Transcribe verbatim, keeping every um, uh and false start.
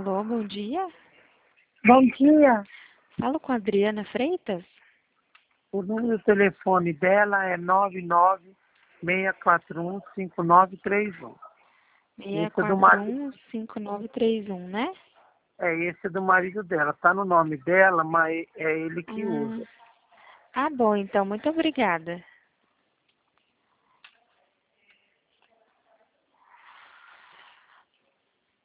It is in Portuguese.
Alô, bom dia. Bom dia. Falo com a Adriana Freitas? O número do telefone dela é nove nove seis quatro um cinco nove três um. seis Esse é do quatro marido, um cinco nove três um, né? é esse é do marido dela. Tá no nome dela, mas é ele que Ah, usa. ah, bom, então, muito obrigada.